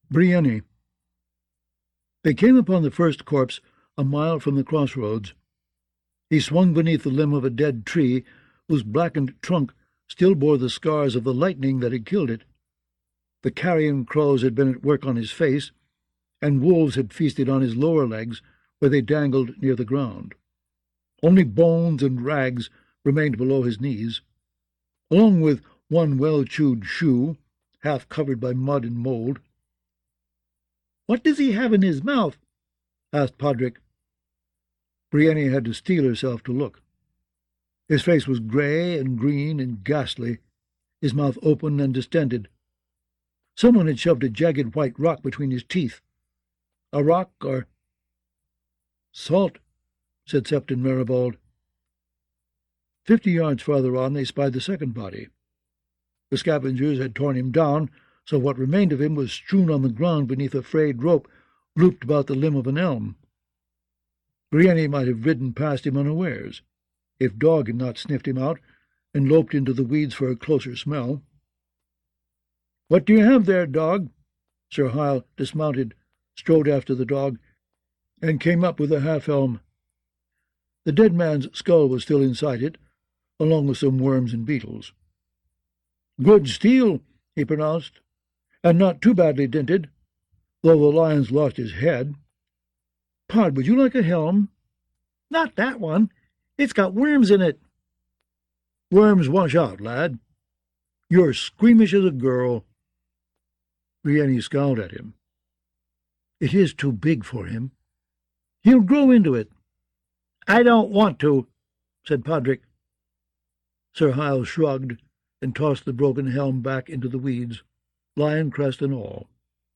Brienne. They came upon the first corpse a mile from the crossroads. He swung beneath the limb of a dead tree, whose blackened trunk still bore the scars of the lightning that had killed it. The carrion crows had been at work on his face, and wolves had feasted on his lower legs, where they dangled near the ground. Only bones and rags remained below his knees, along with one well-chewed shoe, half covered by mud and mould. "What does he have in his mouth?" asked Podrick. Brienne had to steel herself to look. His face was grey and green and ghastly, his mouth open and distended. Someone had shoved a jagged white rock between his teeth. A rock or— "Salt," said Septon Meribald. 50 yards farther on they spied the second body. The scavengers had torn him down, so what remained of him was strewn on the ground beneath a frayed rope looped about the limb of an elm. Brienne might have ridden past him unawares, if dog had not sniffed him out and loped into the weeds for a closer smell. "What do you have there, dog?" Sir Hyle dismounted, strode after the dog, and came up with a half-elm. The dead man's skull was still inside it, along with some worms and beetles. "Good steel," he pronounced, "and not too badly dinted, though the lion's lost his head. Pod, would you like a helm?" "Not that one. It's got worms in it." "Worms wash out, lad. You're squeamish as a girl." Brienne scowled at him. "It is too big for him. He'll grow into it." "I don't want to," said Podrick. Sir Hyle shrugged and tossed the broken helm back into the weeds, lion crest and all.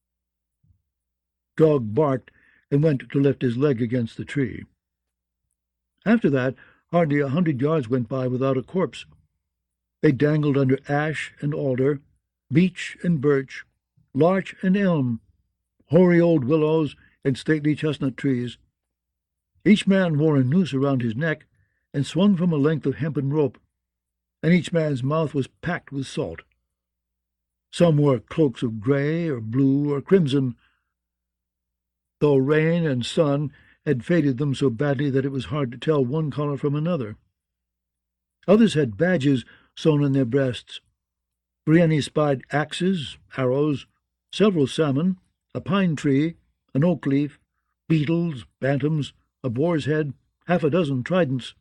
Dog barked and went to lift his leg against the tree. After that, hardly 100 yards went by without a corpse. They dangled under ash and alder, beech and birch, larch and elm, hoary old willows and stately chestnut trees. Each man wore a noose around his neck and swung from a length of hempen rope, and each man's mouth was packed with salt. Some wore cloaks of grey or blue or crimson, though rain and sun had faded them so badly that it was hard to tell one colour from another. Others had badges sewn in their breasts. Brienne spied axes, arrows, several salmon, a pine tree, an oak leaf, beetles, bantams, a boar's head, 6 tridents.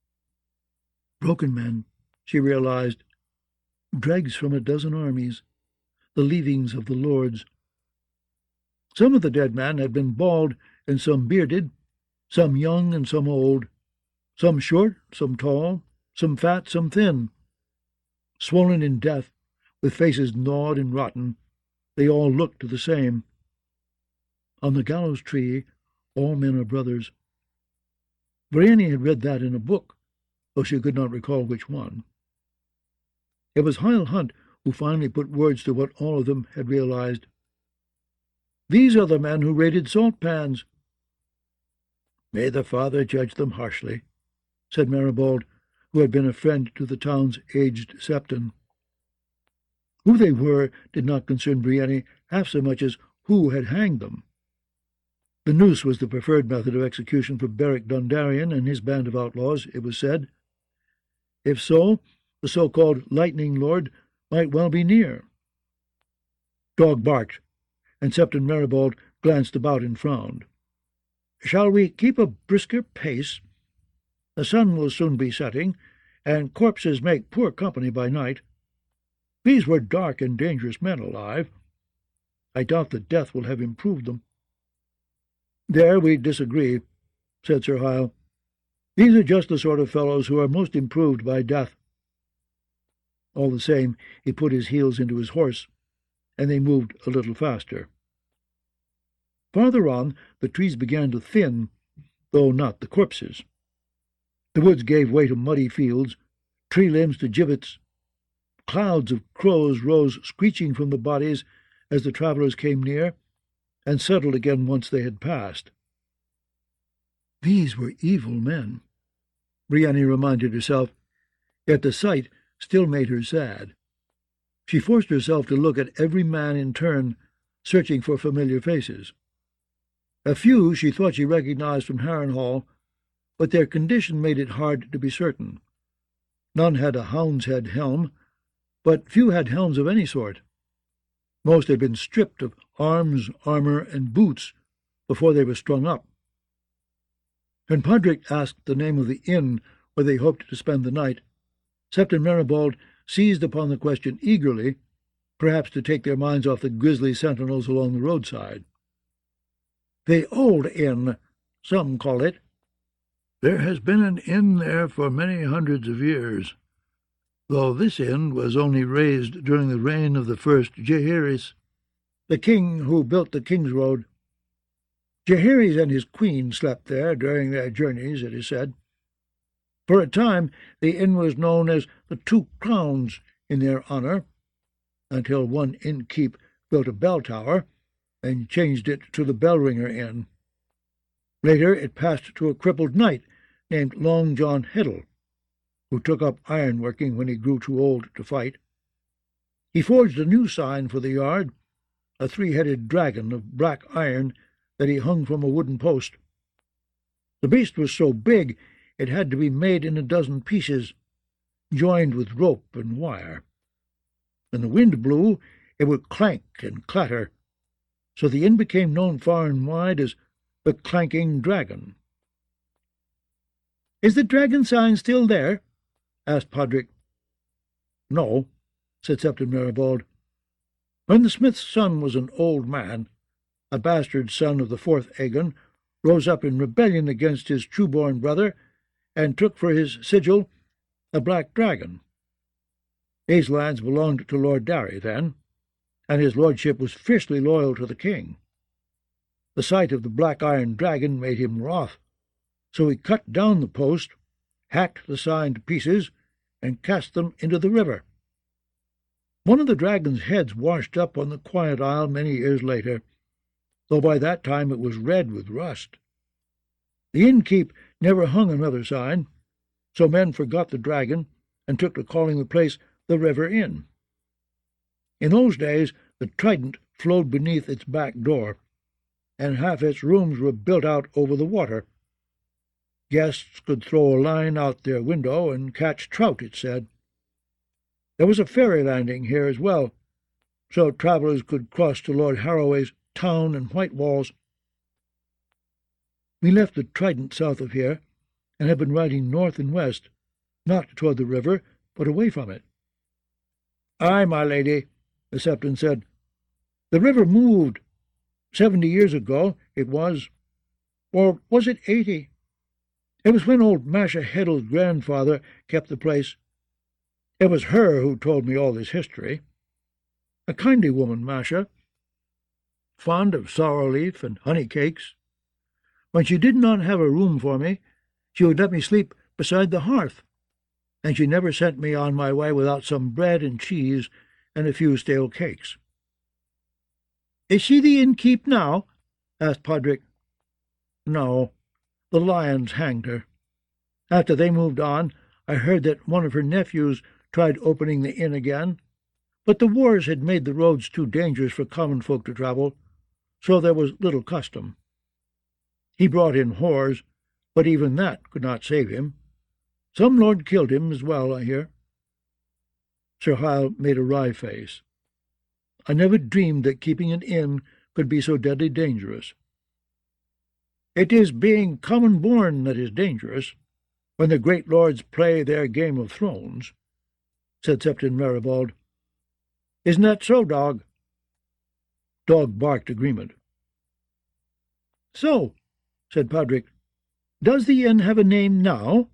Broken men, she realized, dregs from 12 armies, the leavings of the lords. Some of the dead men had been bald and some bearded, some young and some old, some short, some tall, some fat, some thin. Swollen in death, with faces gnawed and rotten, they all looked the same. On the gallows tree, all men are brothers. Brienne had read that in a book, though she could not recall which one. It was Hyle Hunt who finally put words to what all of them had realized. "These are the men who raided salt pans." "May the Father judge them harshly," said Meribald, who had been a friend to the town's aged Septon. Who they were did not concern Brienne half so much as who had hanged them. The noose was the preferred method of execution for Beric Dondarrion and his band of outlaws, it was said. If so, the so-called Lightning Lord might well be near. Dog barked, and Septon Meribald glanced about and frowned. "Shall we keep a brisker pace? The sun will soon be setting, and corpses make poor company by night. These were dark and dangerous men alive. I doubt that death will have improved them." "There we disagree," said Sir Hyle. "These are just the sort of fellows who are most improved by death." All the same, he put his heels into his horse, and they moved a little faster. Farther on, the trees began to thin, though not the corpses. The woods gave way to muddy fields, tree limbs to gibbets. Clouds of crows rose screeching from the bodies as the travellers came near, and settled again once they had passed. These were evil men, Brienne reminded herself, yet the sight still made her sad. She forced herself to look at every man in turn, searching for familiar faces. A few she thought she recognized from Harrenhal, but their condition made it hard to be certain. None had a hound's head helm, but few had helms of any sort. Most had been stripped of arms, armour, and boots before they were strung up. When Podrick asked the name of the inn where they hoped to spend the night, Septon Meribald seized upon the question eagerly, perhaps to take their minds off the grisly sentinels along the roadside. "The Old Inn, some call it." "There has been an inn there for many hundreds of years, though this inn was only raised during the reign of the first Jaehaerys, the king who built the King's Road. Jaehaerys and his queen slept there during their journeys, it is said. For a time the inn was known as the Two Crowns in their honour, until one innkeep built a bell tower and changed it to the Bellringer Inn. Later it passed to a crippled knight named Long John Heddle, who took up ironworking when he grew too old to fight. He forged a new sign for the yard, a three-headed dragon of black iron that he hung from a wooden post. The beast was so big it had to be made in a dozen pieces, joined with rope and wire. When the wind blew, it would clank and clatter, so the inn became known far and wide as the Clanking Dragon. "Is the dragon sign still there?" asked Podrick. "No," said Septon Meribald. "When the smith's son was an old man, a bastard son of the fourth Aegon rose up in rebellion against his true-born brother and took for his sigil a black dragon. These lands belonged to Lord Darry then, and his lordship was fiercely loyal to the king. The sight of the black iron dragon made him wroth, so he cut down the post, hacked the sign to pieces, and cast them into the river. One of the dragon's heads washed up on the Quiet Isle many years later, though by that time it was red with rust. The innkeep never hung another sign, so men forgot the dragon and took to calling the place the River Inn. In those days the Trident flowed beneath its back door, and half its rooms were built out over the water. Guests could throw a line out their window and catch trout, it said. There was a ferry landing here as well, so travellers could cross to Lord Harroway's town and White Walls. We left the Trident south of here, and have been riding north and west, not toward the river, but away from it." "Aye, my lady," the Septon said. "The river moved. 70 years ago it was. Or was it 80? It was when old Masha Heddle's grandfather kept the place. It was her who told me all this history. A kindly woman, Masha, fond of sorrel-leaf and honey cakes. When she did not have a room for me, she would let me sleep beside the hearth, and she never sent me on my way without some bread and cheese and a few stale cakes." "Is she the innkeep now?" asked Podrick. "No, the lions hanged her. After they moved on, I heard that one of her nephews tried opening the inn again, but the wars had made the roads too dangerous for common folk to travel, so there was little custom. He brought in whores, but even that could not save him. Some lord killed him as well, I hear." Sir Hyle made a wry face. "I never dreamed that keeping an inn could be so deadly dangerous." "It is being common-born that is dangerous, when the great lords play their Game of Thrones," said Septon Meribald. "Isn't that so, dog?" Dog barked agreement. "So," said Podrick, "does the inn have a name now?"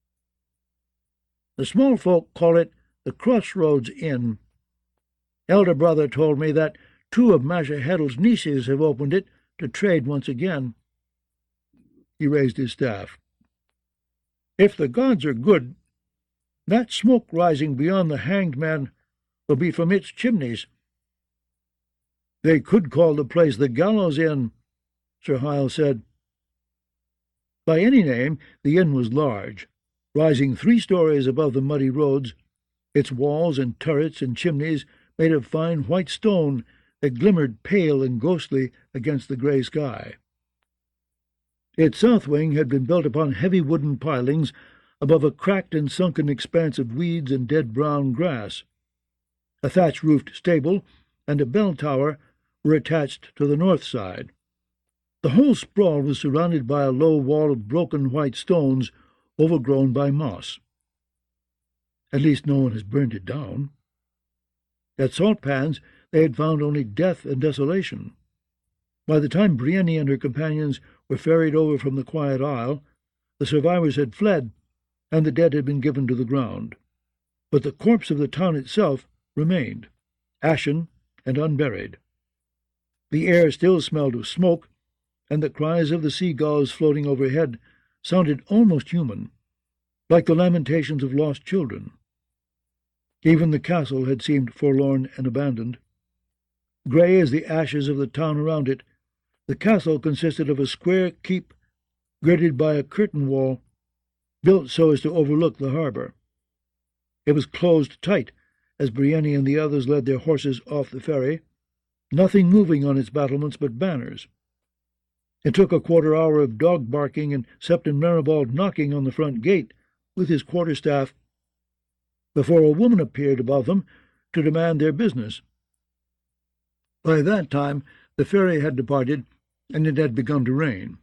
"The small folk call it the Crossroads Inn. Elder brother told me that 2 of Masha Heddle's nieces have opened it to trade once again." He raised his staff. "If the gods are good, that smoke rising beyond the Hanged Man will be from its chimneys." "They could call the place the Gallows Inn," Sir Hyle said. By any name, the inn was large, rising 3 stories above the muddy roads, its walls and turrets and chimneys made of fine white stone that glimmered pale and ghostly against the grey sky. Its south wing had been built upon heavy wooden pilings above a cracked and sunken expanse of weeds and dead brown grass. A thatch-roofed stable and a bell tower were attached to the north side. The whole sprawl was surrounded by a low wall of broken white stones overgrown by moss. At least no one has burned it down. At Salt Pans they had found only death and desolation. By the time Brienne and her companions were ferried over from the quiet isle, the survivors had fled, and the dead had been given to the ground. But the corpse of the town itself remained, ashen and unburied. The air still smelled of smoke, and the cries of the seagulls floating overhead sounded almost human, like the lamentations of lost children. Even the castle had seemed forlorn and abandoned. Grey as the ashes of the town around it, the castle consisted of a square keep girded by a curtain wall, built so as to overlook the harbour. It was closed tight as Brienne and the others led their horses off the ferry, nothing moving on its battlements but banners. It took a quarter-hour of dog barking and Septon Maribald knocking on the front gate with his quarterstaff before a woman appeared above them to demand their business. By that time the ferry had departed, and it had begun to rain.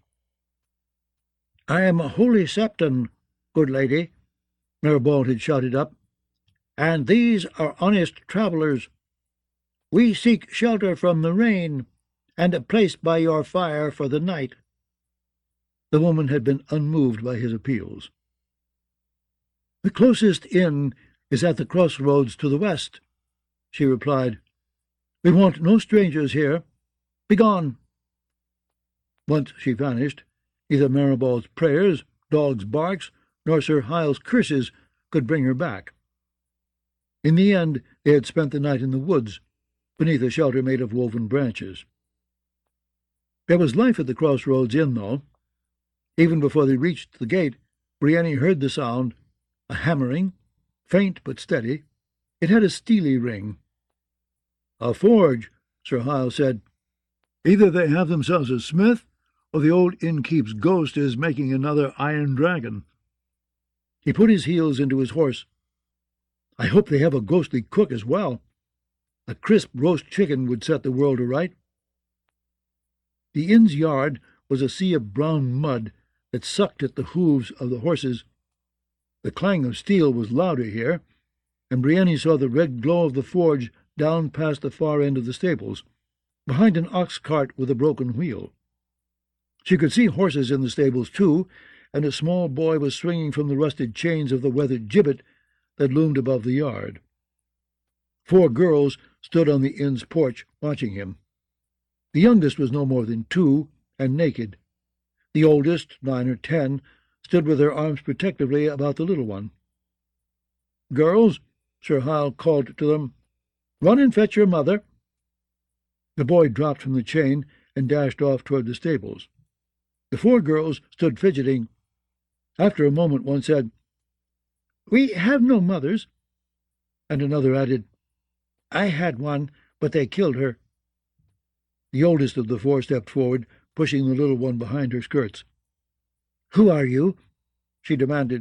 "I am Holy Septon, good lady," Maribald had shouted up, "and these are honest travellers. We seek shelter from the rain, and a place by your fire for the night." The woman had been unmoved by his appeals. "The closest inn is at the crossroads to the west," she replied. "We want no strangers here. Begone!" Once she vanished, neither Maribald's prayers, dogs' barks, nor Sir Hyle's curses could bring her back. In the end they had spent the night in the woods, beneath a shelter made of woven branches. There was life at the Crossroads Inn, though. Even before they reached the gate, Brienne heard the sound, a hammering, faint but steady. It had a steely ring. "A forge," Sir Hyle said. "Either they have themselves a smith, or the old innkeep's ghost is making another iron dragon." He put his heels into his horse. "I hope they have a ghostly cook as well. A crisp roast chicken would set the world aright." The inn's yard was a sea of brown mud that sucked at the hooves of the horses. The clang of steel was louder here, and Brienne saw the red glow of the forge down past the far end of the stables, behind an ox cart with a broken wheel. She could see horses in the stables, too, and a small boy was swinging from the rusted chains of the weathered gibbet that loomed above the yard. 4 girls stood on the inn's porch watching him. The youngest was no more than 2, and naked. The oldest, 9 or 10, stood with her arms protectively about the little one. "Girls," Sir Hyle called to them, "run and fetch your mother." The boy dropped from the chain and dashed off toward the stables. The 4 girls stood fidgeting. After a moment one said, "We have no mothers," and another added, "I had one, but they killed her." The oldest of the 4 stepped forward, pushing the little one behind her skirts. "Who are you?" she demanded.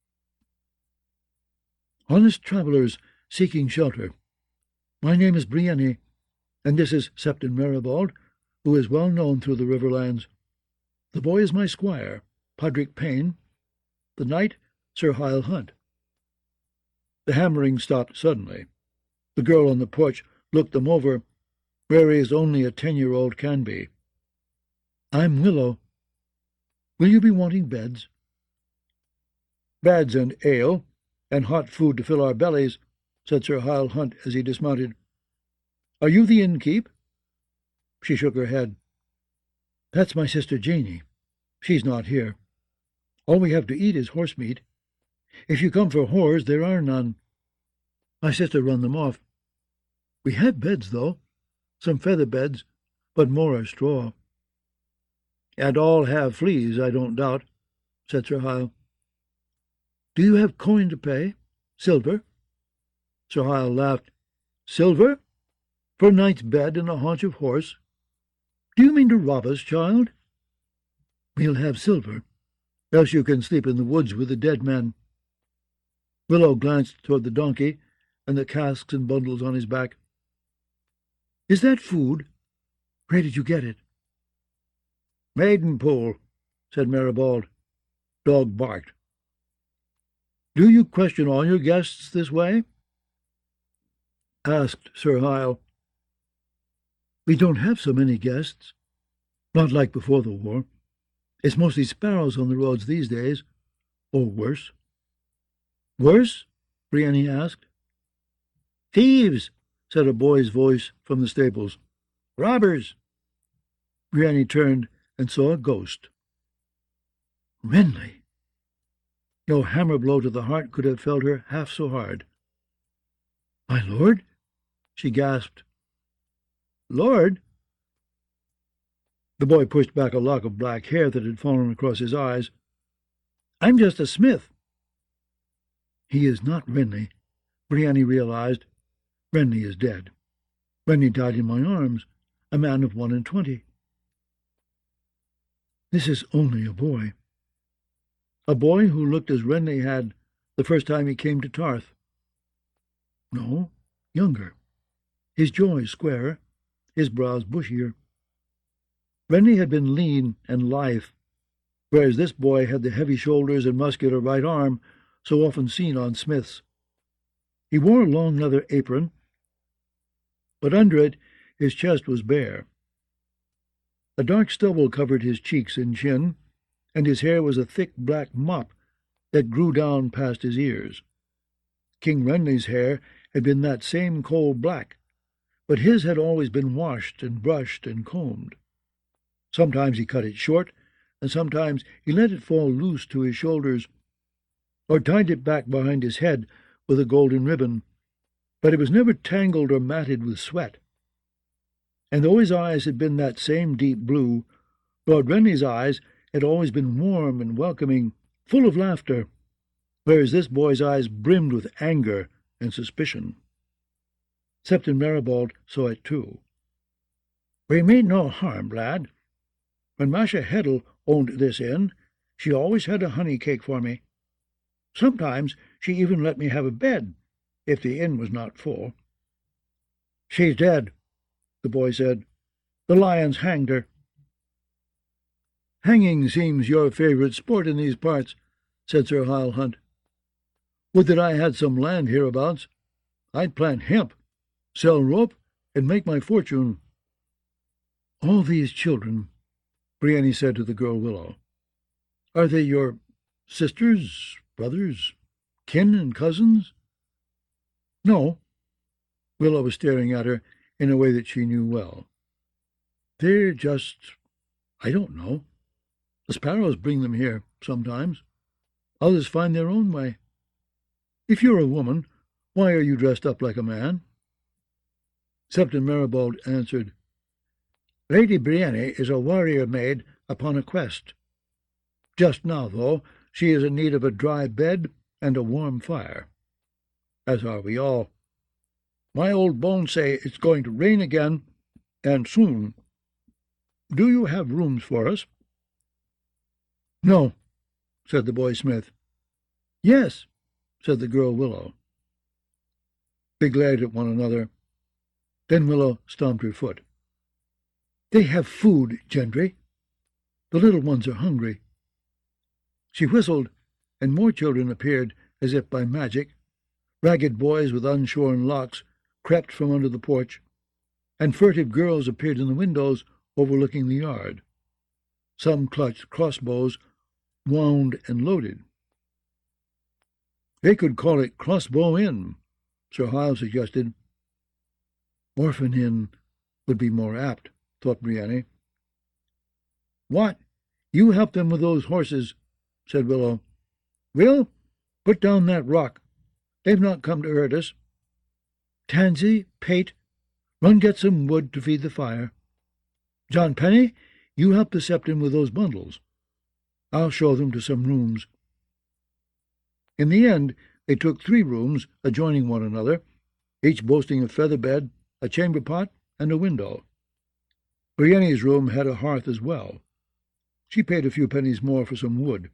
"Honest travellers seeking shelter. My name is Brienne, and this is Septon Maribald, who is well known through the Riverlands. The boy is my squire, Podrick Payne. The knight, Sir Hyle Hunt." The hammering stopped suddenly. The girl on the porch looked them over, wary as only a 10-year-old can be. "I'm Willow. Will you be wanting beds?" "Beds and ale, and hot food to fill our bellies," said Sir Hyle Hunt as he dismounted. "Are you the innkeep?" She shook her head. "That's my sister Janey. She's not here. All we have to eat is horse meat. If you come for whores, there are none. My sister run them off. We have beds, though, some feather beds, but more are straw." "And all have fleas, I don't doubt," said Sir Hyle. "Do you have coin to pay? Silver?" Sir Hyle laughed. "Silver? For a night's bed and a haunch of horse? Do you mean to rob us, child? We'll have silver, else you can sleep in the woods with the dead men. Willow glanced toward the donkey and the casks and bundles on his back. Is that food? Where did you get it? Maidenpool, said Maribald. Dog barked. Do you question all your guests this way? Asked Sir Hyle. We don't have so many guests. Not like before the war. It's mostly sparrows on the roads these days. Or worse. Worse? Brienne asked. Thieves, said a boy's voice from the stables. Robbers. Brienne turned and saw a ghost. Renly! No hammer blow to the heart could have felled her half so hard. My lord? She gasped. Lord? The boy pushed back a lock of black hair that had fallen across his eyes. I'm just a smith. He is not Renly, Brienne realized. Renly is dead. Renly died in my arms, a man of 21. This is only a boy. A boy who looked as Renly had the first time he came to Tarth. No, younger. His jaw squarer, his brows bushier. Renly had been lean and lithe, whereas this boy had the heavy shoulders and muscular right arm so often seen on smiths. He wore a long leather apron, but under it his chest was bare. A dark stubble covered his cheeks and chin, and his hair was a thick black mop that grew down past his ears. King Renly's hair had been that same coal black, but his had always been washed and brushed and combed. Sometimes he cut it short, and sometimes he let it fall loose to his shoulders, or tied it back behind his head with a golden ribbon, but it was never tangled or matted with sweat. And though his eyes had been that same deep blue, Lord Renly's eyes had always been warm and welcoming, full of laughter, whereas this boy's eyes brimmed with anger and suspicion. Septon Maribald saw it too. We mean no harm, lad. When Masha Heddle owned this inn, she always had a honey cake for me. Sometimes she even let me have a bed, if the inn was not full. She's dead, the boy said. The lions hanged her. Hanging seems your favourite sport in these parts, said Sir Hyle Hunt. Would that I had some land hereabouts. I'd plant hemp, sell rope, and make my fortune. All these children, Brienne said to the girl Willow, are they your sisters, brothers, kin and cousins? No. Willow was staring at her in a way that she knew well. They're just, I don't know. The sparrows bring them here sometimes. Others find their own way. If you're a woman, why are you dressed up like a man? Septon Maribald answered, Lady Brienne is a warrior maid upon a quest. Just now, though, she is in need of a dry bed and a warm fire. As are we all. My old bones say it's going to rain again, and soon. Do you have rooms for us? No, said the boy Smith. Yes, said the girl Willow. They glared at one another. Then Willow stomped her foot. They have food, Gendry. The little ones are hungry. She whistled, and more children appeared as if by magic. Ragged boys with unshorn locks crept from under the porch, and furtive girls appeared in the windows overlooking the yard. Some clutched crossbows, wound and loaded. They could call it Crossbow Inn, Sir Hyle suggested. Orphan Inn would be more apt, thought Brienne. What? You help them with those horses, said Willow. Will, put down that rock. They've not come to hurt us. Tansy, Pate, run get some wood to feed the fire. John Penny, you help the Septon with those bundles. I'll show them to some rooms. In the end, they took 3 rooms adjoining one another, each boasting a feather bed, a chamber pot, and a window. Brienne's room had a hearth as well. She paid a few pennies more for some wood.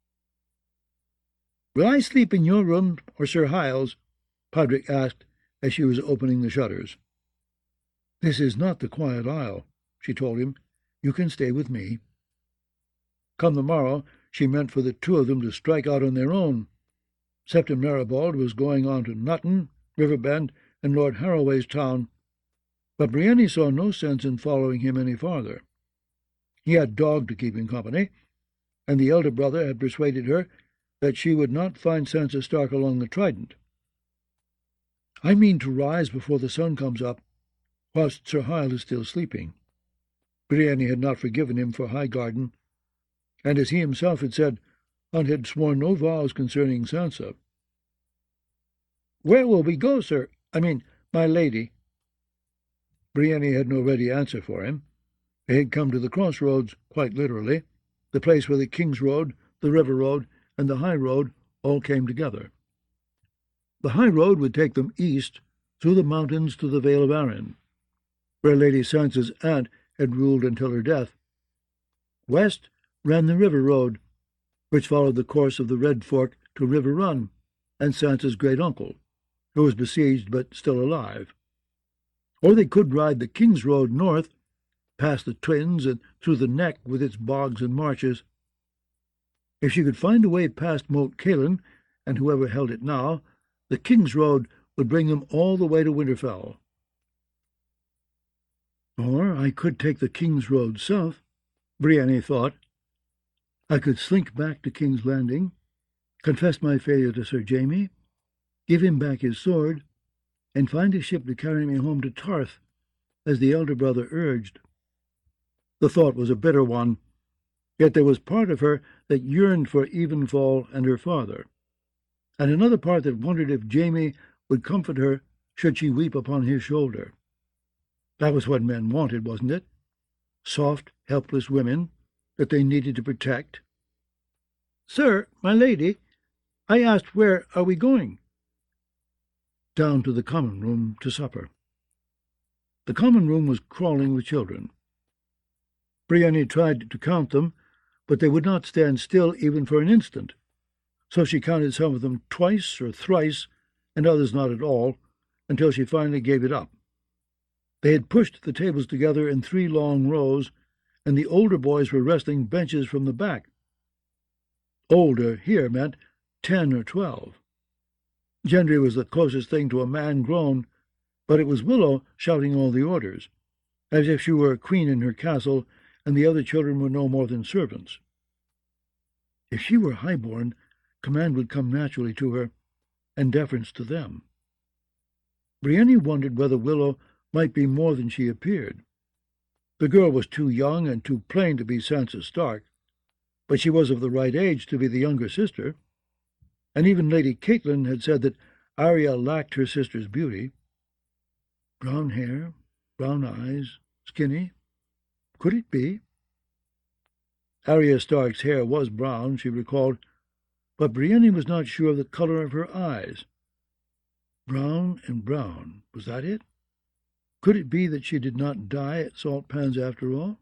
"Will I sleep in your room or Sir Hyles?" Podrick asked as she was opening the shutters. "This is not the Quiet Isle," she told him. "You can stay with me." Come the morrow, she meant for the two of them to strike out on their own. Septon Maribald was going on to Nutton, Riverbend, and Lord Harroway's town, but Brienne saw no sense in following him any farther. He had Dog to keep him company, and the elder brother had persuaded her that she would not find Sansa Stark along the Trident. "I mean to rise before the sun comes up, whilst Sir Hyle is still sleeping." Brienne had not forgiven him for Highgarden, and as he himself had said, Hunt had sworn no vows concerning Sansa. "Where will we go, sir? My lady?" Brienne had no ready answer for him. They had come to the crossroads, quite literally, the place where the King's Road, the River Road, and the High Road all came together. The High Road would take them east, through the mountains to the Vale of Arryn, where Lady Sansa's aunt had ruled until her death. West ran the River Road, which followed the course of the Red Fork to River Run, and Sansa's great-uncle, who was besieged but still alive. Or they could ride the King's Road north, past the Twins and through the Neck with its bogs and marshes. If she could find a way past Moat Cailin, and whoever held it now, the King's Road would bring them all the way to Winterfell. Or I could take the King's Road south, Brienne thought. I could slink back to King's Landing, confess my failure to Sir Jaime, give him back his sword, and find a ship to carry me home to Tarth, as the elder brother urged. The thought was a bitter one, yet there was part of her that yearned for Evenfall and her father, and another part that wondered if Jaime would comfort her should she weep upon his shoulder. That was what men wanted, wasn't it? Soft, helpless women that they needed to protect. "Sir, my lady, I asked where are we going?" "Down to the common room to supper." The common room was crawling with children. Brienne tried to count them, but they would not stand still even for an instant, so she counted some of them twice or thrice, and others not at all, until she finally gave it up. They had pushed the tables together in 3 long rows, and the older boys were wresting benches from the back. Older here meant 10 or 12. Gendry was the closest thing to a man grown, but it was Willow shouting all the orders, as if she were a queen in her castle, and the other children were no more than servants. If she were highborn, command would come naturally to her, and deference to them. Brienne wondered whether Willow might be more than she appeared. The girl was too young and too plain to be Sansa Stark, but she was of the right age to be the younger sister, and even Lady Catelyn had said that Arya lacked her sister's beauty. Brown hair, brown eyes, skinny. Could it be? Arya Stark's hair was brown, she recalled, but Brienne was not sure of the color of her eyes. Brown and brown, was that it? Could it be that she did not die at Salt Pans after all?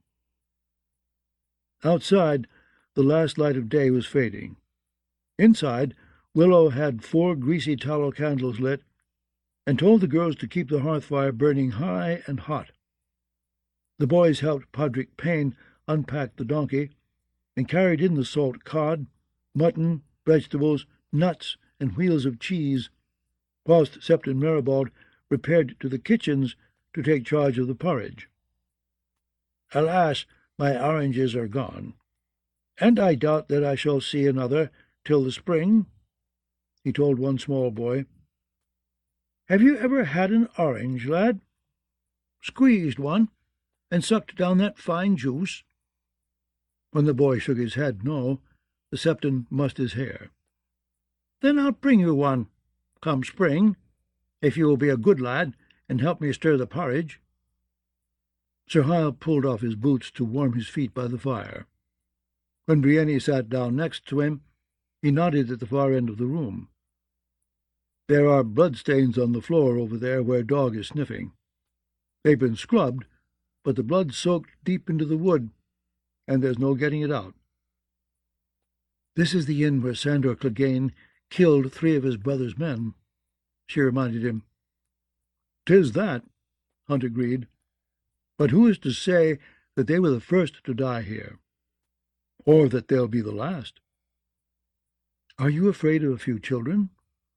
Outside, the last light of day was fading. Inside, Willow had 4 greasy tallow candles lit, and told the girls to keep the hearth fire burning high and hot. The boys helped Podrick Payne unpack the donkey, and carried in the salt cod, mutton, vegetables, nuts, and wheels of cheese, whilst Septon Maribald repaired to the kitchens to take charge of the porridge. "Alas, my oranges are gone, and I doubt that I shall see another till the spring," he told one small boy. "Have you ever had an orange, lad? Squeezed one, and sucked down that fine juice?" When the boy shook his head no, the Septon mussed his hair. "Then I'll bring you one, come spring, if you will be a good lad and help me stir the porridge." Sir Hyle pulled off his boots to warm his feet by the fire. When Brienne sat down next to him, he nodded at the far end of the room. "There are bloodstains on the floor over there where Dog is sniffing. They've been scrubbed, but the blood's soaked deep into the wood, and there's no getting it out. This is the inn where Sandor Clegane killed 3 of his brother's men, she reminded him. 'Tis that, Hunt agreed. But who is to say that they were the first to die here, or that they'll be the last? Are you afraid of a few children?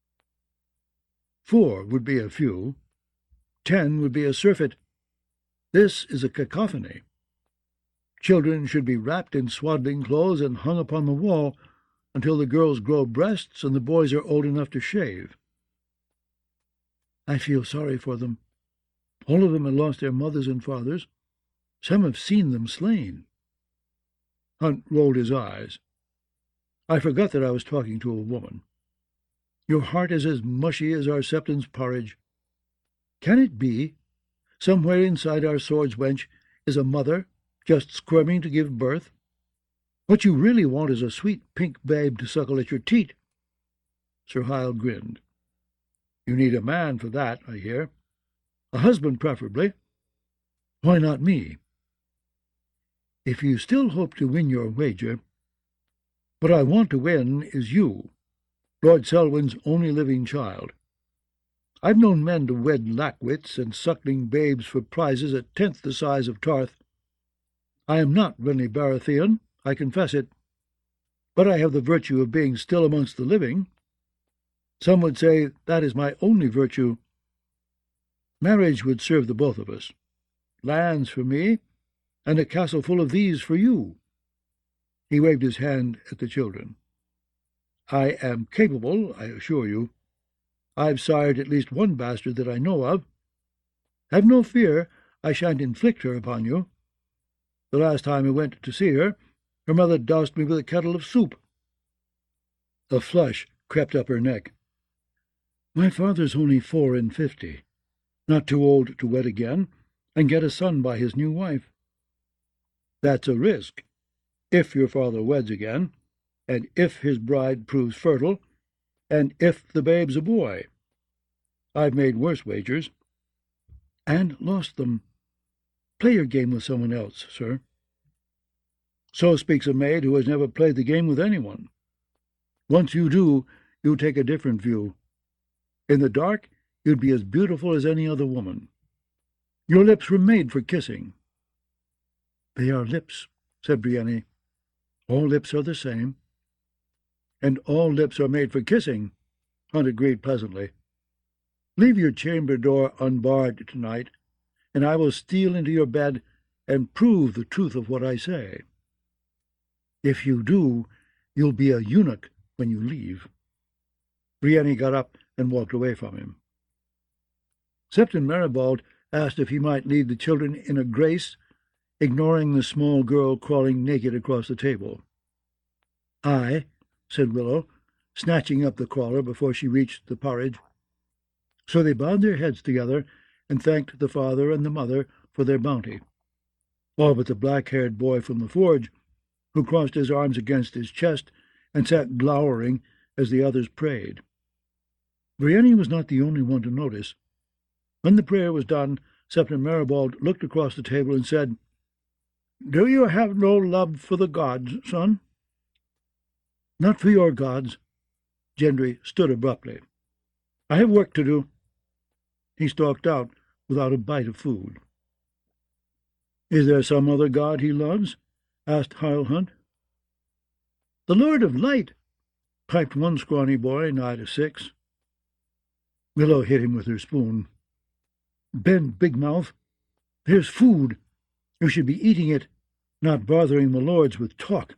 4 would be a few. 10 would be a surfeit. This is a cacophony. Children should be wrapped in swaddling clothes and hung upon the wall until the girls grow breasts and the boys are old enough to shave. I feel sorry for them. All of them have lost their mothers and fathers. Some have seen them slain. Hunt rolled his eyes. I forgot that I was talking to a woman. Your heart is as mushy as our Septon's porridge. Can it be, somewhere inside our sword's wench is a mother just squirming to give birth? What you really want is a sweet pink babe to suckle at your teat. Sir Hyle grinned. You need a man for that, I hear. A husband, preferably. Why not me? If you still hope to win your wager, what I want to win is you, Lord Selwyn's only living child. I've known men to wed lackwits and suckling babes for prizes a 10th the size of Tarth. I am not Renly Baratheon, I confess it, but I have the virtue of being still amongst the living. Some would say that is my only virtue. Marriage would serve the both of us. Lands for me, and a castle full of these for you. He waved his hand at the children. I am capable, I assure you. I've sired at least one bastard that I know of. Have no fear, I shan't inflict her upon you. The last time I went to see her, her mother doused me with a kettle of soup. A flush crept up her neck. My father's only 54, not too old to wed again, and get a son by his new wife. That's a risk, if your father weds again, and if his bride proves fertile, and if the babe's a boy. I've made worse wagers, and lost them. Play your game with someone else, sir. So speaks a maid who has never played the game with anyone. Once you do, you take a different view. In the dark, you'd be as beautiful as any other woman. Your lips were made for kissing. They are lips, said Brienne. All lips are the same. And all lips are made for kissing, Hunt agreed pleasantly. Leave your chamber door unbarred tonight, and I will steal into your bed and prove the truth of what I say. If you do, you'll be a eunuch when you leave. Brienne got up and walked away from him. Septon Meribald asked if he might lead the children in a grace, ignoring the small girl crawling naked across the table. "Aye," said Willow, snatching up the crawler before she reached the porridge. So they bowed their heads together and thanked the father and the mother for their bounty, all but the black-haired boy from the forge, who crossed his arms against his chest and sat glowering as the others prayed. Brienne was not the only one to notice. When the prayer was done, Septon Meribald looked across the table and said, "Do you have no love for the gods, son?" "Not for your gods." Gendry stood abruptly. "I have work to do." He stalked out without a bite of food. "Is there some other god he loves?" asked Hyle Hunt. "The Lord of Light," piped one scrawny boy nigh to 6. Willow hit him with her spoon. "Ben, Big Mouth, there's food. You should be eating it, not bothering the lords with talk."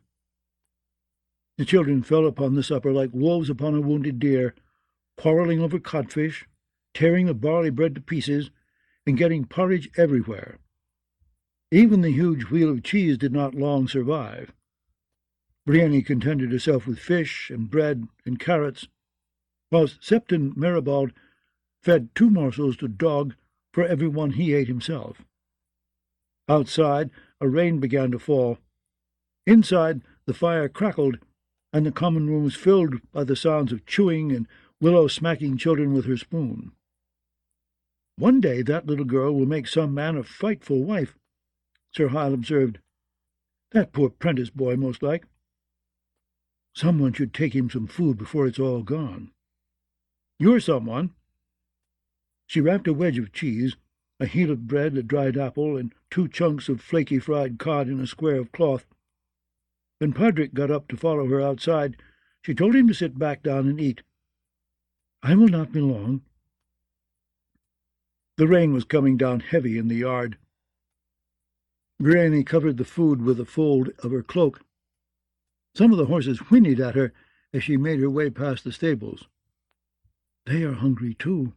The children fell upon the supper like wolves upon a wounded deer, quarrelling over codfish, tearing the barley bread to pieces, and getting porridge everywhere. Even the huge wheel of cheese did not long survive. Brienne contented herself with fish and bread and carrots, whilst Septon Meribald fed 2 morsels to Dog for every one he ate himself. Outside, a rain began to fall. Inside, the fire crackled, and the common room was filled by the sounds of chewing and Willow smacking children with her spoon. One day that little girl will make some man a frightful wife, Sir Hyle observed. That poor prentice boy, most like. Someone should take him some food before it's all gone. You're someone. She wrapped a wedge of cheese, a heel of bread, a dried apple, and 2 chunks of flaky fried cod in a square of cloth. When Padraic got up to follow her outside, she told him to sit back down and eat. I will not be long. The rain was coming down heavy in the yard. Brienne covered the food with a fold of her cloak. Some of the horses whinnied at her as she made her way past the stables. They are hungry too.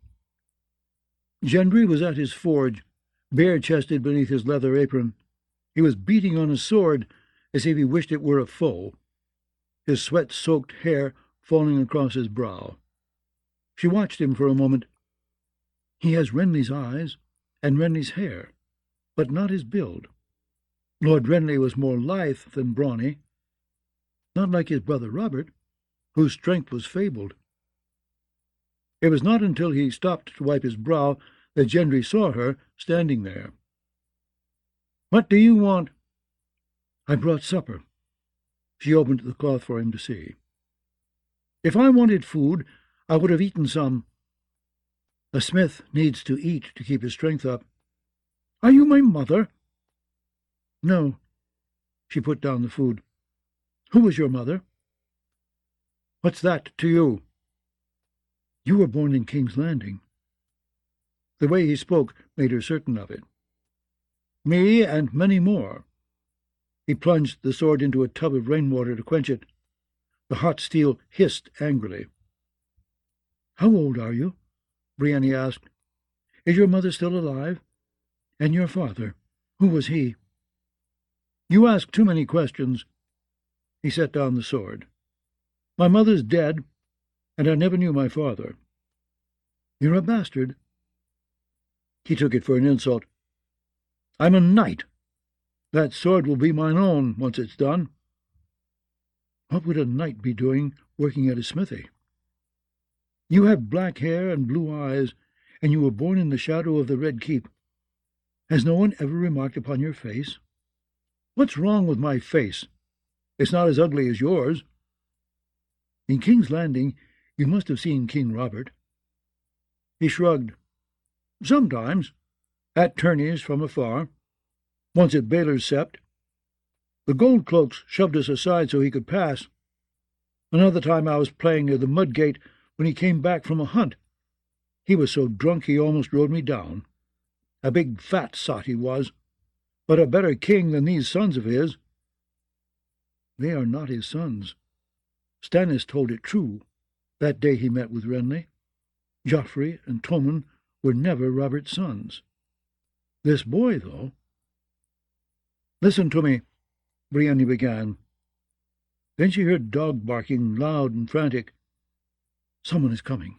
Gendry was at his forge, bare-chested beneath his leather apron. He was beating on his sword as if he wished it were a foe, his sweat-soaked hair falling across his brow. She watched him for a moment. He has Renly's eyes and Renly's hair, but not his build. Lord Renly was more lithe than brawny, not like his brother Robert, whose strength was fabled. It was not until he stopped to wipe his brow that Gendry saw her standing there. "What do you want?" "I brought supper." She opened the cloth for him to see. "If I wanted food, I would have eaten some." "A smith needs to eat to keep his strength up." "Are you my mother?" "No." She put down the food. "Who was your mother?" "What's that to you?" "You were born in King's Landing." The way he spoke made her certain of it. "Me and many more." He plunged the sword into a tub of rainwater to quench it. The hot steel hissed angrily. "How old are you?" Brienne asked. "Is your mother still alive? And your father, who was he?" "You ask too many questions." He set down the sword. "My mother's dead, and I never knew my father." "You're a bastard." He took it for an insult. "I'm a knight. That sword will be mine own once it's done." What would a knight be doing working at a smithy? "You have black hair and blue eyes, and you were born in the shadow of the Red Keep. Has no one ever remarked upon your face?" "What's wrong with my face? It's not as ugly as yours." "In King's Landing you must have seen King Robert." He shrugged. "Sometimes, at tourneys from afar. Once at Baylor's Sept. The gold cloaks shoved us aside so he could pass. Another time I was playing near the mud gate when he came back from a hunt. He was so drunk he almost rode me down. A big fat sot he was, but a better king than these sons of his." "They are not his sons. Stannis told it true, that day he met with Renly. Joffrey and Tommen were never Robert's sons. This boy, though—" "Listen to me," Brienne began. Then she heard dog barking, loud and frantic. "Someone is coming."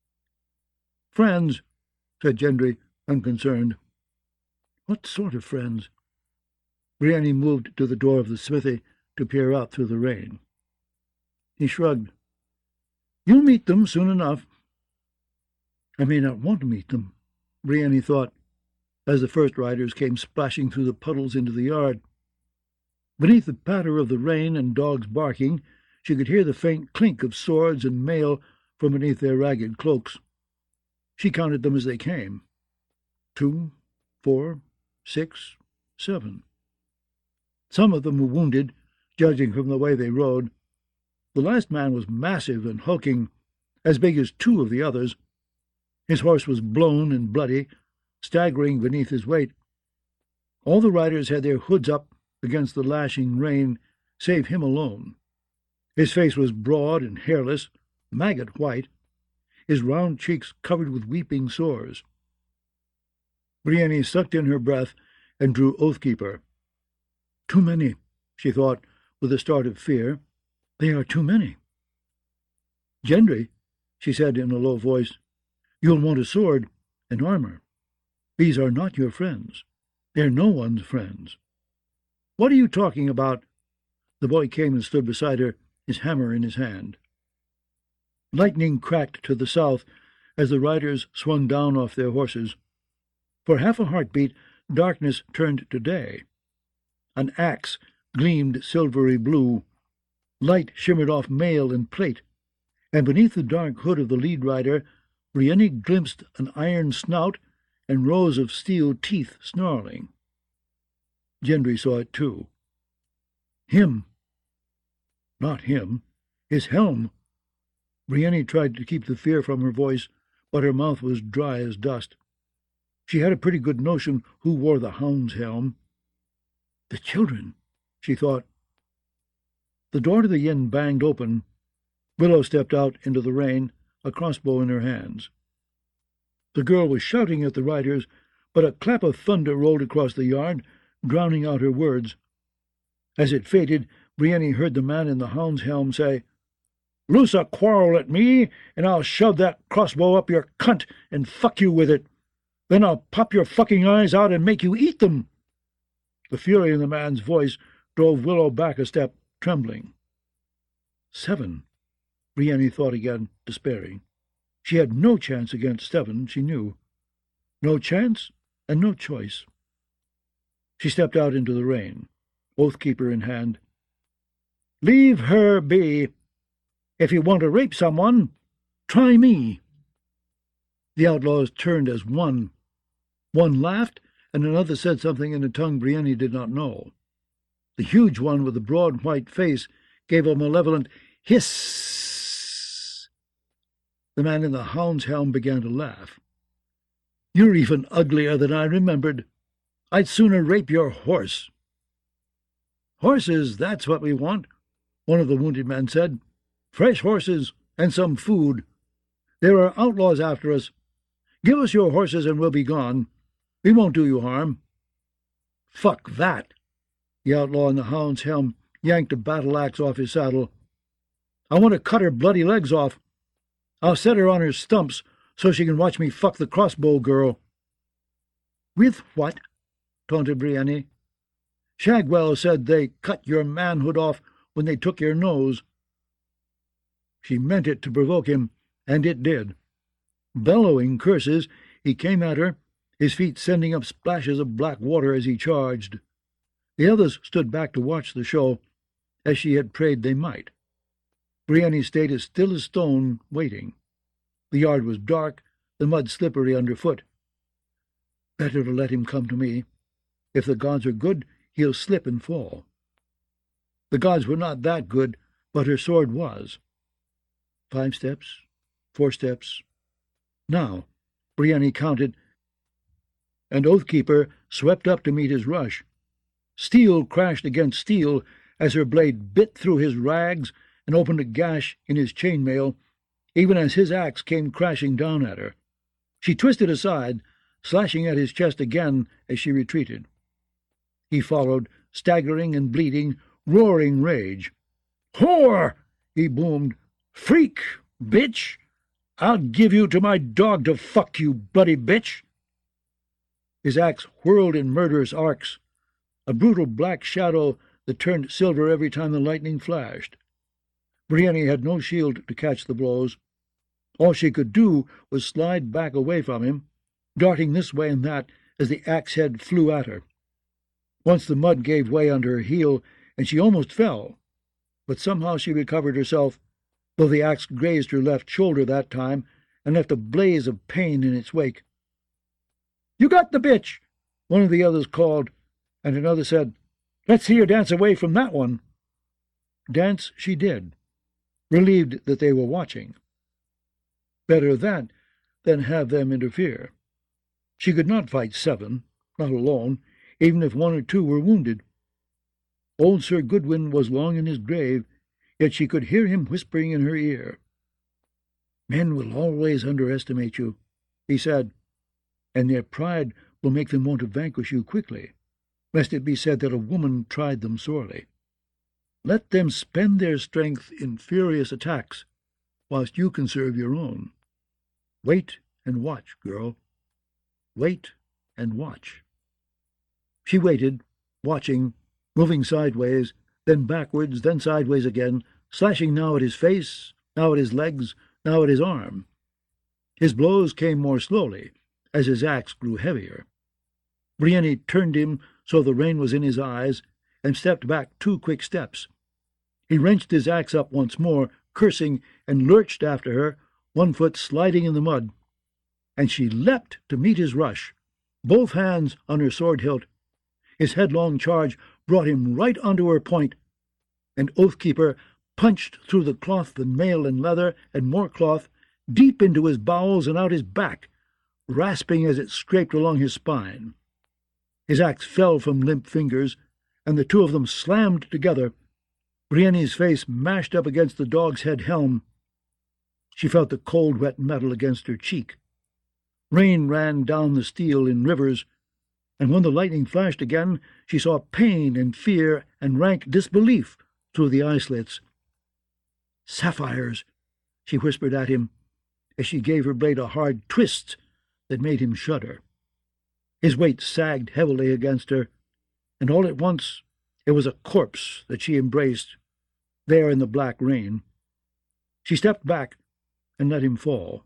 "Friends," said Gendry, unconcerned. "What sort of friends?" Brienne moved to the door of the smithy to peer out through the rain. He shrugged. "You'll meet them soon enough." "I may not want to meet them," Brienne thought, as the first riders came splashing through the puddles into the yard. Beneath the patter of the rain and dogs barking, she could hear the faint clink of swords and mail from beneath their ragged cloaks. She counted them as they came. 2, 4, 6, 7. Some of them were wounded, judging from the way they rode. The last man was massive and hulking, as big as 2 of the others. His horse was blown and bloody, staggering beneath his weight. All the riders had their hoods up against the lashing rain, save him alone. His face was broad and hairless, maggot white, his round cheeks covered with weeping sores. Brienne sucked in her breath and drew Oathkeeper. "Too many," she thought, with a start of fear. "They are too many." "Gendry," she said in a low voice, "you'll want a sword and armor. These are not your friends. They're no one's friends." "What are you talking about?" The boy came and stood beside her, his hammer in his hand. Lightning cracked to the south as the riders swung down off their horses. For half a heartbeat, darkness turned to day. An axe gleamed silvery blue. Light shimmered off mail and plate, and beneath the dark hood of the lead rider, Brienne glimpsed an iron snout and rows of steel teeth snarling. Gendry saw it too. Him. Not him. His helm. Brienne tried to keep the fear from her voice, but her mouth was dry as dust. She had a pretty good notion who wore the hound's helm. The children, she thought. The door to the inn banged open. Willow stepped out into the rain, a crossbow in her hands. The girl was shouting at the riders, but a clap of thunder rolled across the yard, drowning out her words. As it faded, Brienne heard the man in the hound's helm say, "Loose a quarrel at me, and I'll shove that crossbow up your cunt and fuck you with it. Then I'll pop your fucking eyes out and make you eat them." The fury in the man's voice drove Willow back a step, trembling. 7. Brienne thought again, despairing. She had no chance against 7, she knew. No chance and no choice. She stepped out into the rain, oathkeeper in hand. "Leave her be. If you want to rape someone, try me." The outlaws turned as one. One laughed, and another said something in a tongue Brienne did not know. The huge one with the broad white face gave a malevolent hiss. The man in the hound's helm began to laugh. "You're even uglier than I remembered. I'd sooner rape your horse." "Horses, that's what we want," one of the wounded men said. "Fresh horses and some food. There are outlaws after us. Give us your horses and we'll be gone. We won't do you harm." "Fuck that!" The outlaw in the hound's helm yanked a battle-axe off his saddle. "I want to cut her bloody legs off. I'll set her on her stumps so she can watch me fuck the crossbow girl." "With what?" taunted Brienne. "Shagwell said they cut your manhood off when they took your nose." She meant it to provoke him, and it did. Bellowing curses, he came at her, his feet sending up splashes of black water as he charged. The others stood back to watch the show, as she had prayed they might. Brienne stayed as still as stone, waiting. The yard was dark, the mud slippery underfoot. Better to let him come to me. If the gods are good, he'll slip and fall. The gods were not that good, but her sword was. 5 steps, 4 steps. Now, Brienne counted, and Oathkeeper swept up to meet his rush. Steel crashed against steel as her blade bit through his rags and opened a gash in his chainmail, even as his axe came crashing down at her. She twisted aside, slashing at his chest again as she retreated. He followed, staggering and bleeding, roaring rage. "Whore!" he boomed. "Freak! Bitch! I'll give you to my dog to fuck, you bloody bitch!" His axe whirled in murderous arcs, a brutal black shadow that turned silver every time the lightning flashed. Brienne had no shield to catch the blows. All she could do was slide back away from him, darting this way and that as the axe head flew at her. Once the mud gave way under her heel, and she almost fell, but somehow she recovered herself, though the axe grazed her left shoulder that time and left a blaze of pain in its wake. "You got the bitch!" one of the others called, and another said, "Let's see her dance away from that one." Dance she did, relieved that they were watching. Better that than have them interfere. She could not fight 7, not alone, even if 1 or 2 were wounded. Old Sir Goodwin was long in his grave, yet she could hear him whispering in her ear. "Men will always underestimate you," he said, "and their pride will make them want to vanquish you quickly, lest it be said that a woman tried them sorely. Let them spend their strength in furious attacks, whilst you conserve your own. Wait and watch, girl. Wait and watch." She waited, watching, moving sideways, then backwards, then sideways again, slashing now at his face, now at his legs, now at his arm. His blows came more slowly, as his axe grew heavier. Brienne turned him so the rain was in his eyes, and stepped back 2 quick steps. He wrenched his axe up once more, cursing, and lurched after her, 1 foot sliding in the mud. And she leapt to meet his rush, both hands on her sword hilt. His headlong charge brought him right onto her point, and Oathkeeper punched through the cloth and mail and leather and more cloth, deep into his bowels and out his back, rasping as it scraped along his spine. His axe fell from limp fingers, and the 2 of them slammed together, Brienne's face mashed up against the dog's head helm. She felt the cold, wet metal against her cheek. Rain ran down the steel in rivers, and when the lightning flashed again, she saw pain and fear and rank disbelief through the eye-slits. "Sapphires," she whispered at him, as she gave her blade a hard twist that made him shudder. His weight sagged heavily against her, and all at once it was a corpse that she embraced, there in the black rain. She stepped back and let him fall.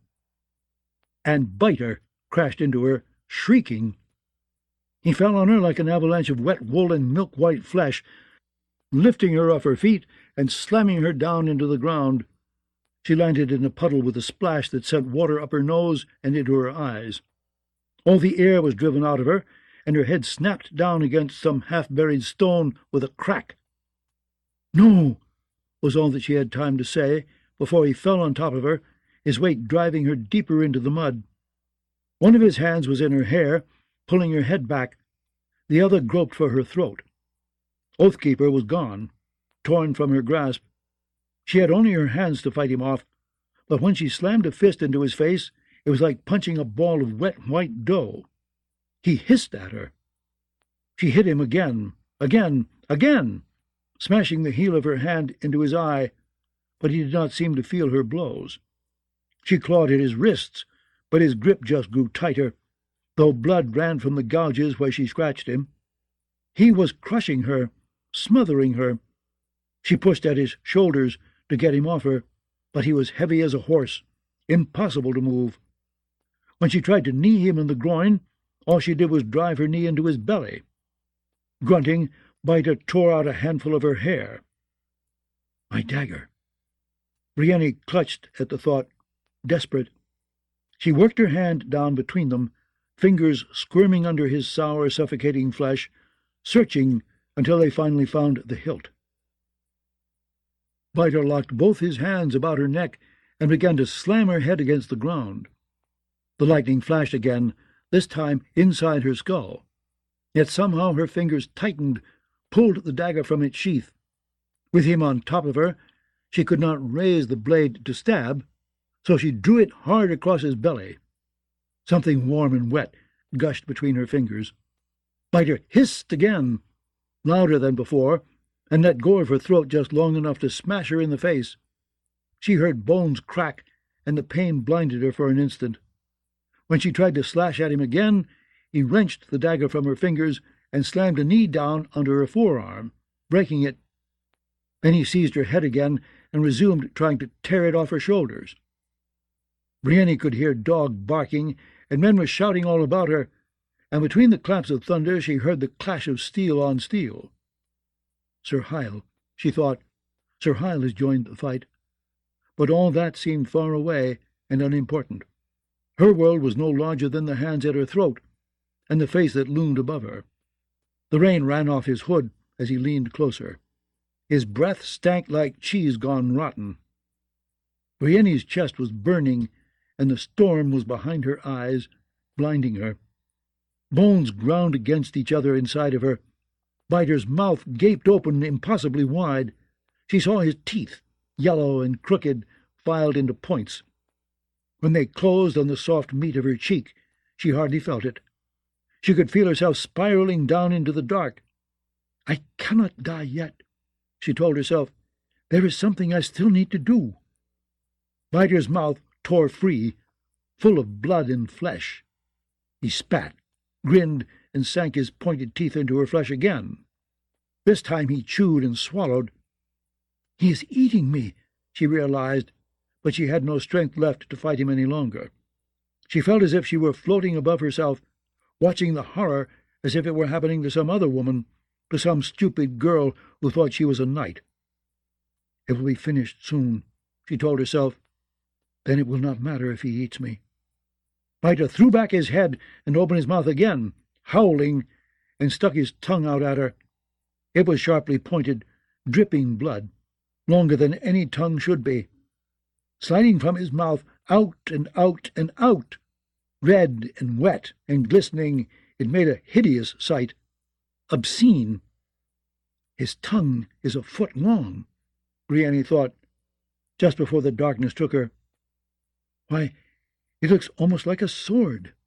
And Biter crashed into her, shrieking. He fell on her like an avalanche of wet wool and milk-white flesh, lifting her off her feet and slamming her down into the ground. She landed in a puddle with a splash that sent water up her nose and into her eyes. All the air was driven out of her, and her head snapped down against some half-buried stone with a crack. "No," was all that she had time to say before he fell on top of her, his weight driving her deeper into the mud. One of his hands was in her hair, pulling her head back. The other groped for her throat. Oathkeeper was gone, torn from her grasp. She had only her hands to fight him off, but when she slammed a fist into his face, it was like punching a ball of wet white dough. He hissed at her. She hit him again, smashing the heel of her hand into his eye, but he did not seem to feel her blows. She clawed at his wrists, but his grip just grew tighter, though blood ran from the gouges where she scratched him. He was crushing her, smothering her. She pushed at his shoulders to get him off her, but he was heavy as a horse, impossible to move. When she tried to knee him in the groin, all she did was drive her knee into his belly. Grunting, Biter tore out a handful of her hair. "My dagger." Brienne clutched at the thought, desperate. She worked her hand down between them, fingers squirming under his sour, suffocating flesh, searching until they finally found the hilt. Biter locked both his hands about her neck and began to slam her head against the ground. The lightning flashed again, this time inside her skull. Yet somehow her fingers tightened, pulled the dagger from its sheath. With him on top of her, she could not raise the blade to stab, so she drew it hard across his belly. Something warm and wet gushed between her fingers. Biter hissed again, louder than before, and let go of her throat just long enough to smash her in the face. She heard bones crack, and the pain blinded her for an instant. When she tried to slash at him again, he wrenched the dagger from her fingers and slammed a knee down under her forearm, breaking it. Then he seized her head again and resumed trying to tear it off her shoulders. Brienne could hear dog barking, and men were shouting all about her, and between the claps of thunder she heard the clash of steel on steel. Sir Hyle, she thought. Sir Hyle has joined the fight. But all that seemed far away and unimportant. Her world was no larger than the hands at her throat, and the face that loomed above her. The rain ran off his hood as he leaned closer. His breath stank like cheese gone rotten. Brienne's chest was burning, and the storm was behind her eyes, blinding her. Bones ground against each other inside of her. Biter's mouth gaped open impossibly wide. She saw his teeth, yellow and crooked, filed into points. When they closed on the soft meat of her cheek, she hardly felt it. She could feel herself spiraling down into the dark. "I cannot die yet," she told herself. "There is something I still need to do." Biter's mouth tore free, full of blood and flesh. He spat, grinned, and sank his pointed teeth into her flesh again. This time he chewed and swallowed. "He is eating me," she realized, but she had no strength left to fight him any longer. She felt as if she were floating above herself, watching the horror as if it were happening to some other woman, to some stupid girl who thought she was a knight. It will be finished soon, she told herself. Then it will not matter if he eats me. Biter threw back his head and opened his mouth again, howling, and stuck his tongue out at her. It was sharply pointed, dripping blood, longer than any tongue should be. Sliding from his mouth, out and out and out. Red and wet and glistening, it made a hideous sight. Obscene. His tongue is a foot long, Brienne thought, just before the darkness took her. Why, it looks almost like a sword.